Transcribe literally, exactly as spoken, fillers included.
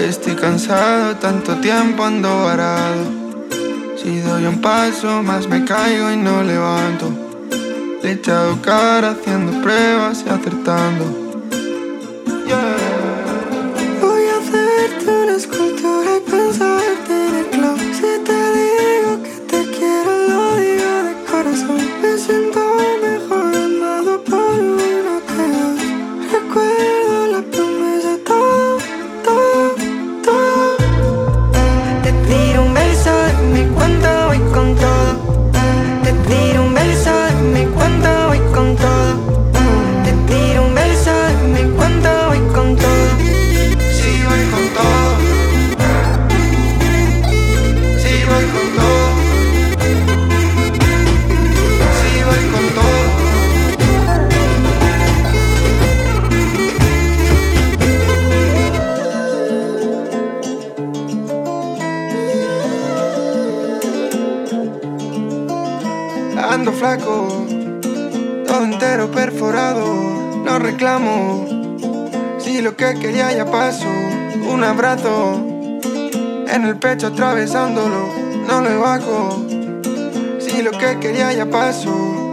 Estoy cansado, tanto tiempo ando varado. Si doy un paso más me caigo y no levanto. Le he echado cara haciendo pruebas y acertando. Yeah. Voy a hacerte una escultura y pensarte en el clavo. Si te digo que te quiero, lo digo de corazón. Me siento mejor amado por uno que dos. Recuerdo la promesa, todo, todo, todo. Te tiro un beso de mi cuento, voy con todo. Te tiro un beso de mi cuento, voy con todo. Te tiro un beso de mi cuento, voy con todo. Sí, voy con todo. Sí, voy con todo. Sí, voy con todo. Ando flaco, todo entero perforado. No reclamo, si lo que quería ya pasó. Un abrazo en el pecho atravesándolo. No le bajo, si lo que quería ya pasó.